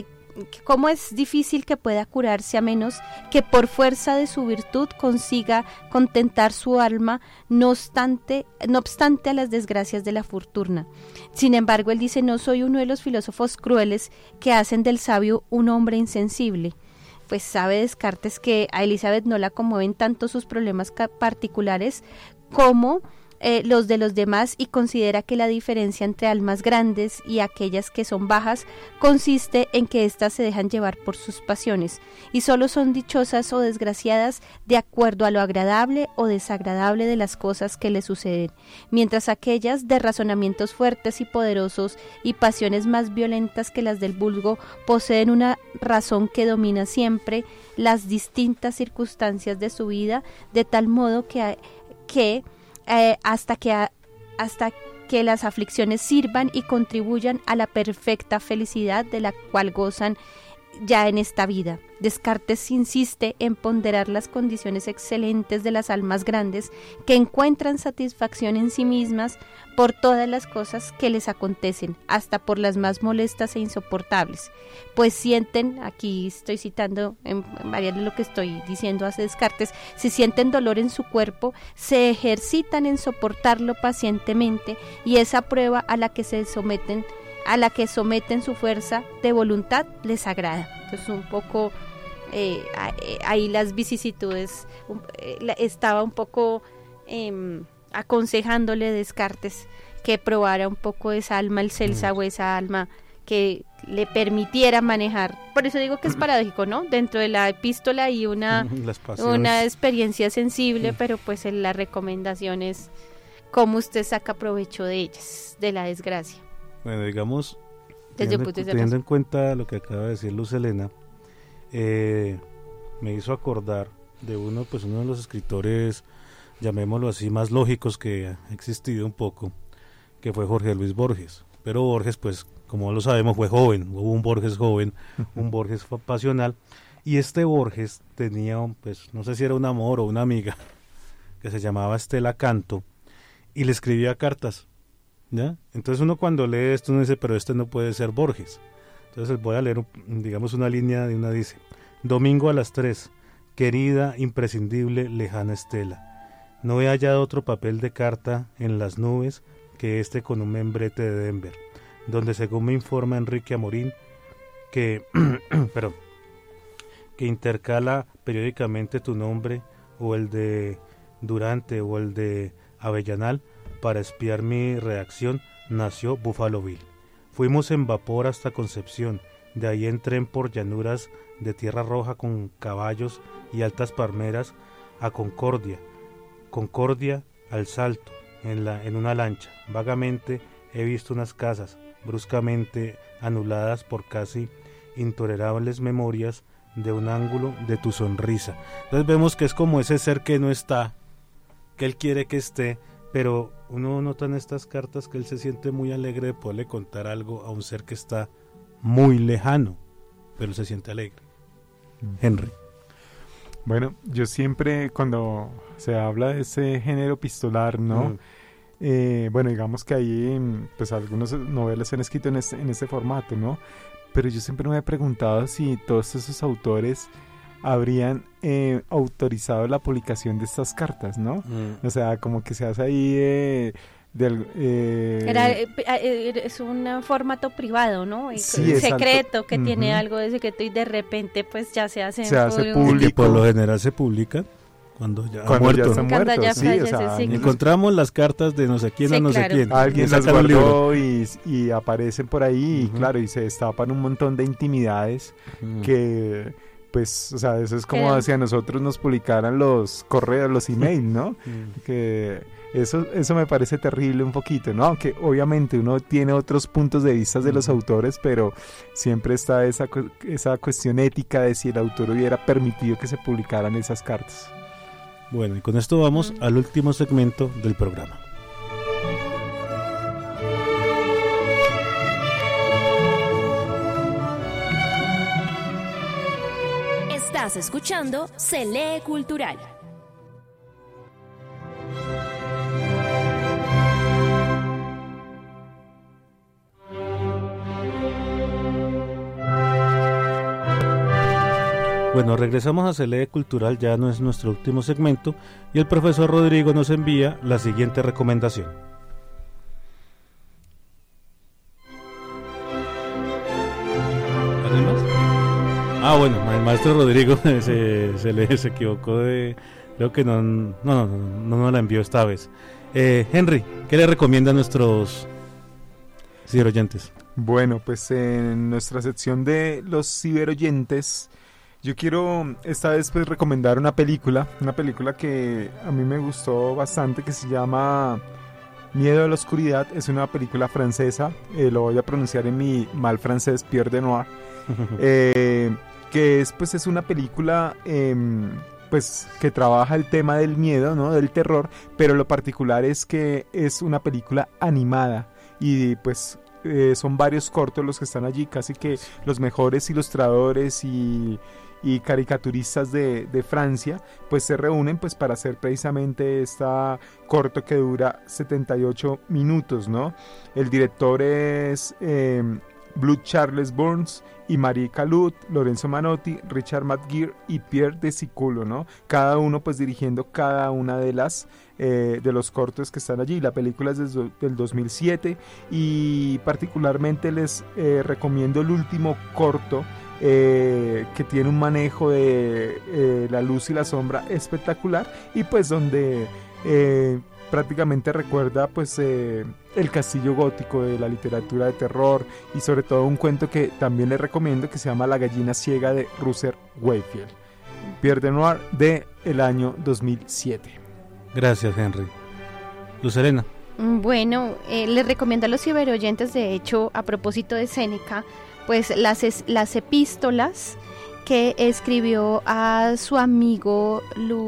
que pueda curarse a menos que por fuerza de su virtud consiga contentar su alma, no obstante a las desgracias de la fortuna. Sin embargo, él dice: no soy uno de los filósofos crueles que hacen del sabio un hombre insensible. Pues sabe Descartes que a Elizabeth no la conmueven tanto sus problemas particulares como los de los demás, y considera que la diferencia entre almas grandes y aquellas que son bajas consiste en que éstas se dejan llevar por sus pasiones y solo son dichosas o desgraciadas de acuerdo a lo agradable o desagradable de las cosas que les suceden, mientras aquellas de razonamientos fuertes y poderosos y pasiones más violentas que las del vulgo poseen una razón que domina siempre las distintas circunstancias de su vida, de tal modo hasta que las aflicciones sirvan y contribuyan a la perfecta felicidad de la cual gozan ya en esta vida. Descartes insiste en ponderar las condiciones excelentes de las almas grandes que encuentran satisfacción en sí mismas por todas las cosas que les acontecen, hasta por las más molestas e insoportables, pues sienten, aquí estoy citando en varias de lo que estoy diciendo hace Descartes, si sienten dolor en su cuerpo, se ejercitan en soportarlo pacientemente, y esa prueba a la que someten su fuerza de voluntad les agrada. Entonces un poco ahí las vicisitudes, estaba un poco aconsejándole a Descartes que probara un poco esa alma excelsa o esa alma que le permitiera manejar. Por eso digo que es paradójico, ¿no? Dentro de la epístola hay una experiencia sensible, pero pues la recomendación es cómo usted saca provecho de ellas, de la desgracia. Bueno, digamos, teniendo en cuenta lo que acaba de decir Luz Helena, me hizo acordar de uno de los escritores, llamémoslo así, más lógicos que ha existido un poco, que fue Jorge Luis Borges. Pero Borges, pues, como lo sabemos, fue joven, hubo un Borges joven, un Borges pasional, y este Borges tenía, pues, no sé si era un amor o una amiga, que se llamaba Estela Canto, y le escribía cartas, ¿ya? Entonces uno cuando lee esto, uno dice, pero este no puede ser Borges. Entonces voy a leer, digamos, una línea de una, dice: domingo a las 3, querida, imprescindible, lejana Estela, no he hallado otro papel de carta en las nubes que este con un membrete de Denver, donde según me informa Enrique Amorín, que intercala periódicamente tu nombre o el de Durante o el de Avellanal para espiar mi reacción, nació Buffalo Bill. Fuimos en vapor hasta Concepción, de ahí en tren por llanuras de tierra roja con caballos y altas palmeras a Concordia al Salto, en una lancha. Vagamente he visto unas casas, bruscamente anuladas por casi intolerables memorias de un ángulo de tu sonrisa. Entonces vemos que es como ese ser que no está, que él quiere que esté, pero uno nota en estas cartas que él se siente muy alegre de poderle contar algo a un ser que está muy lejano, pero se siente alegre. Henry. Bueno, yo siempre cuando se habla de ese género epistolar, ¿no? Bueno, digamos que ahí pues algunas novelas se han escrito en este formato, ¿no? Pero yo siempre me he preguntado si todos esos autores habrían autorizado la publicación de estas cartas, ¿no? O sea, como que se hace ahí es un formato privado, ¿no? Sí, secreto, que tiene algo de secreto, y de repente pues ya se hace público. Y por lo general se publica cuando ya ha muerto. Ya está muerto, sí, fallece, o sea, sí. Encontramos las cartas de no sé quién, sí, a no sé quién. Alguien las guardó y aparecen por ahí, y claro, y se destapan un montón de intimidades que, pues, o sea, eso es como si a nosotros nos publicaran los correos, los emails, ¿no? Que eso me parece terrible un poquito, ¿no? Aunque obviamente uno tiene otros puntos de vista de los autores, pero siempre está esa cuestión ética de si el autor hubiera permitido que se publicaran esas cartas. Bueno, y con esto vamos al último segmento del programa. Estás escuchando Se Lee Cultural. Bueno, regresamos a Se Lee Cultural, ya no es nuestro último segmento, y el profesor Rodrigo nos envía la siguiente recomendación. ¿Alguien más? Ah, bueno, el maestro Rodrigo se equivocó de... Creo que no la envió esta vez. Henry, ¿qué le recomienda a nuestros ciberoyentes? Bueno, pues en nuestra sección de los ciberoyentes, yo quiero esta vez pues recomendar una película que a mí me gustó bastante, que se llama Miedo a la Oscuridad. Es una película francesa, lo voy a pronunciar en mi mal francés, Pierre de Noir, que es una película pues que trabaja el tema del miedo, ¿no? Del terror, pero lo particular es que es una película animada y pues son varios cortos los que están allí, casi que los mejores ilustradores y caricaturistas de Francia pues se reúnen pues para hacer precisamente esta corto que dura 78 minutos, ¿no? El director es Blue Charles Burns y Marie Calut, Lorenzo Manotti, Richard McGear y Pierre de Siculo, ¿no? Cada uno pues dirigiendo cada una de las de los cortos que están allí. La película es del 2007 y particularmente les recomiendo el último corto que tiene un manejo de la luz y la sombra espectacular y pues donde prácticamente recuerda pues el castillo gótico de la literatura de terror y sobre todo un cuento que también les recomiendo que se llama La gallina ciega de Russell Wakefield. Pierre de Noir de el año 2007. Gracias, Henry. Luz Serena. Bueno, les recomiendo a los ciberoyentes, de hecho, a propósito de Séneca, pues las epístolas que escribió a su amigo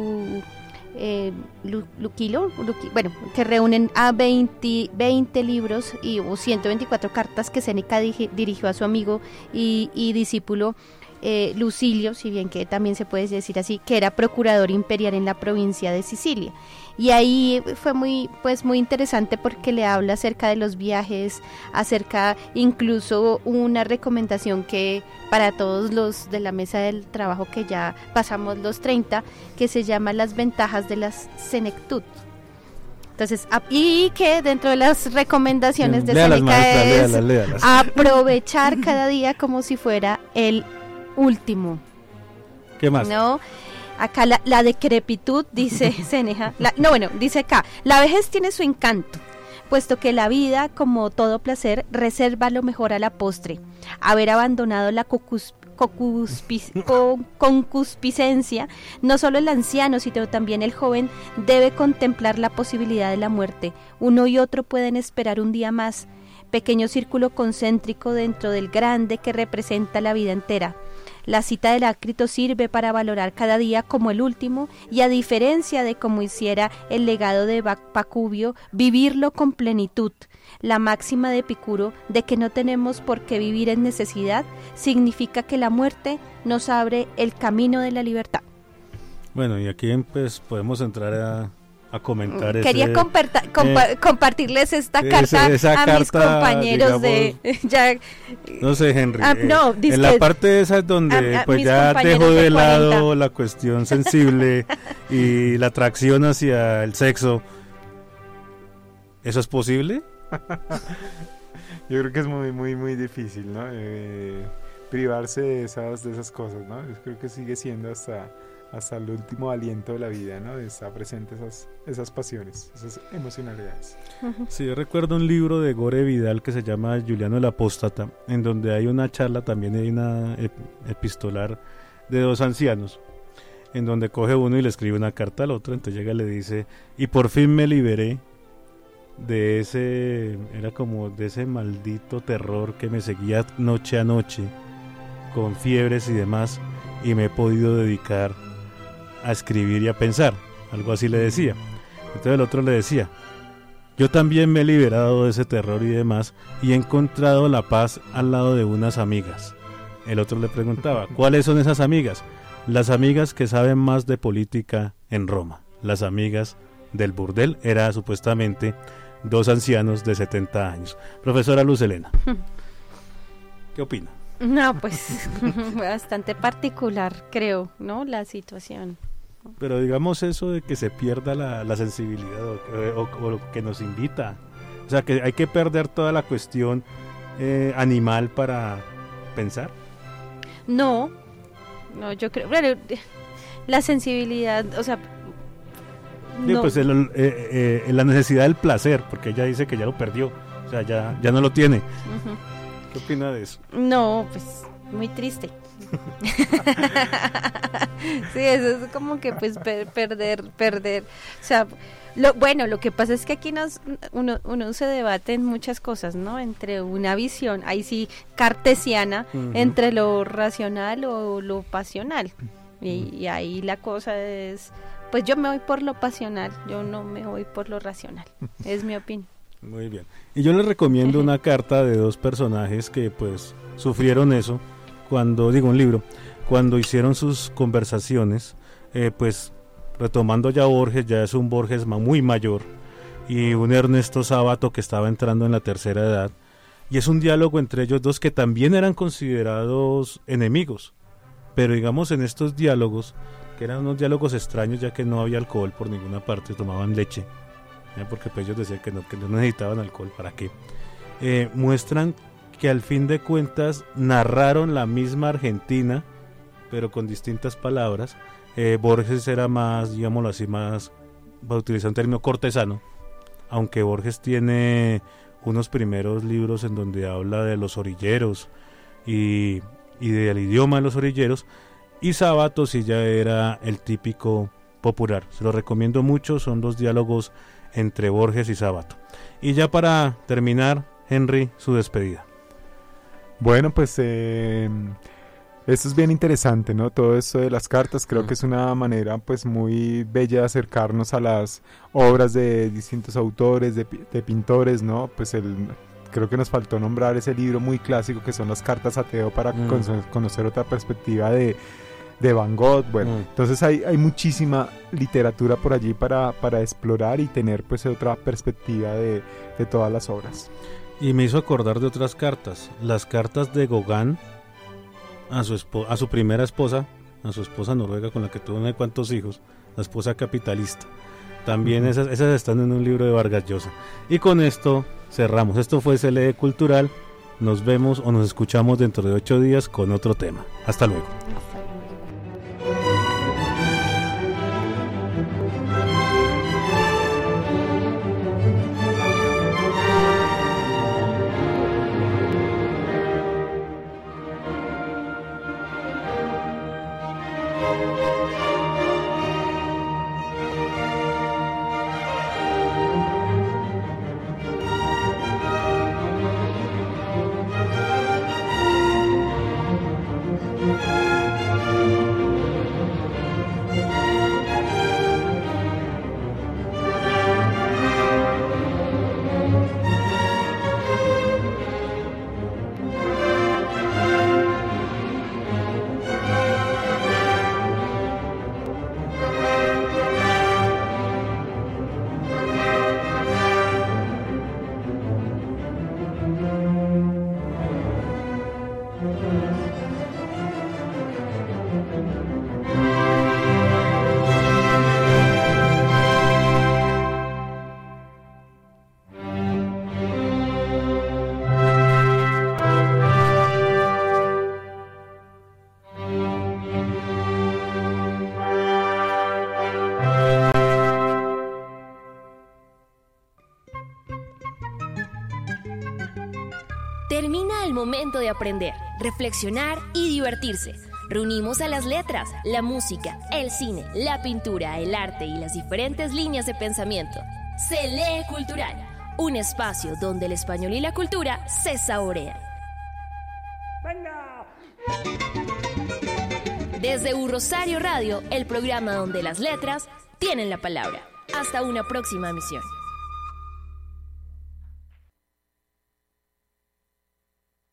Luquilo, bueno, que reúnen a 20 libros o 124 cartas que Séneca dirigió a su amigo y discípulo Lucilio, si bien que también se puede decir así, que era procurador imperial en la provincia de Sicilia. Y ahí fue muy interesante porque le habla acerca de los viajes, acerca incluso una recomendación que para todos los de la mesa del trabajo que ya pasamos los 30, que se llama las ventajas de la senectud. Entonces, y que dentro de las recomendaciones de Séneca es léalas. Aprovechar cada día como si fuera el último. ¿Qué más? ¿No? Acá la decrepitud, dice Séneca, dice acá, la vejez tiene su encanto, puesto que la vida, como todo placer, reserva lo mejor a la postre. Haber abandonado la concupiscencia, no solo el anciano, sino también el joven debe contemplar la posibilidad de la muerte. Uno y otro pueden esperar un día más, pequeño círculo concéntrico dentro del grande que representa la vida entera. La cita del Ácrito sirve para valorar cada día como el último y, a diferencia de como hiciera el legado de Pacubio, vivirlo con plenitud. La máxima de Epicuro de que no tenemos por qué vivir en necesidad significa que la muerte nos abre el camino de la libertad. Bueno, y aquí pues podemos entrar a comentar. Quería compartirles esta carta a mis compañeros, digamos, no sé, Henry, en la parte esa es donde pues ya dejó de lado la cuestión sensible y la atracción hacia el sexo. ¿Eso es posible? Yo creo que es muy difícil, ¿no? Privarse de esas cosas, ¿no? Yo creo que sigue siendo hasta el último aliento de la vida, ¿no? Está presente esas pasiones, esas emocionalidades. Sí, yo recuerdo un libro de Gore Vidal que se llama Juliano el Apóstata, en donde hay una charla, también hay una epistolar de dos ancianos, en donde coge uno y le escribe una carta al otro, entonces llega y le dice, y por fin me liberé de ese maldito terror que me seguía noche a noche, con fiebres y demás, y me he podido dedicar a escribir y a pensar, algo así le decía. Entonces el otro le decía, yo también me he liberado de ese terror y demás, y he encontrado la paz al lado de unas amigas. El otro le preguntaba, ¿cuáles son esas amigas? Las amigas que saben más de política en Roma. Las amigas del burdel. Era supuestamente 2 ancianos de 70 años. Profesora Luz Helena, ¿qué opina? No, pues bastante particular, creo, ¿no? La situación. Pero digamos eso de que se pierda la sensibilidad o lo que nos invita. O sea, que hay que perder toda la cuestión animal para pensar. No, yo creo, bueno, la sensibilidad, o sea, sí, pues la necesidad del placer, porque ella dice que ya lo perdió, o sea, ya no lo tiene. Uh-huh. ¿Qué opina de eso? No, pues muy triste. Sí, eso es como que pues perder, o sea, lo que pasa es que aquí uno se debate en muchas cosas, ¿no? Entre una visión, ahí sí, cartesiana, uh-huh, entre lo racional o lo pasional, y ahí la cosa es, pues yo me voy por lo pasional, yo no me voy por lo racional, es mi opinión. Muy bien, y yo les recomiendo una carta de 2 personajes que pues sufrieron eso, un libro, cuando hicieron sus conversaciones, pues retomando ya Borges, ya es un Borges muy mayor, y un Ernesto Sábato que estaba entrando en la tercera edad, y es un diálogo entre ellos dos que también eran considerados enemigos, pero digamos en estos diálogos, que eran unos diálogos extraños ya que no había alcohol por ninguna parte, tomaban leche, porque pues ellos decían que no necesitaban alcohol, ¿para qué? Muestran que al fin de cuentas narraron la misma Argentina, pero con distintas palabras. Borges era más, digámoslo así, va a utilizar un término cortesano, aunque Borges tiene unos primeros libros en donde habla de los orilleros y del idioma de los orilleros, y Sábato sí ya era el típico popular. Se lo recomiendo mucho, son 2 diálogos entre Borges y Sábato. Y ya para terminar, Henry, su despedida. Bueno, pues esto es bien interesante, ¿no? Todo esto de las cartas, creo que es una manera pues muy bella de acercarnos a las obras de distintos autores, de pintores, ¿no? Pues creo que nos faltó nombrar ese libro muy clásico que son las cartas a Teo para conocer otra perspectiva de Van Gogh. Bueno, entonces hay muchísima literatura por allí para explorar y tener pues otra perspectiva de todas las obras. Y me hizo acordar de otras cartas, las cartas de Gauguin a su primera esposa, a su esposa noruega con la que tuvo no sé cuántos hijos, la esposa capitalista. También esas están en un libro de Vargas Llosa. Y con esto cerramos. Esto fue CLE Cultural. Nos vemos o nos escuchamos dentro de 8 días con otro tema. Hasta luego. Termina el momento de aprender, reflexionar y divertirse. Reunimos a las letras, la música, el cine, la pintura, el arte y las diferentes líneas de pensamiento. CLE Cultural, un espacio donde el español y la cultura se saborean. ¡Venga! Desde U Rosario Radio, el programa donde las letras tienen la palabra. Hasta una próxima emisión.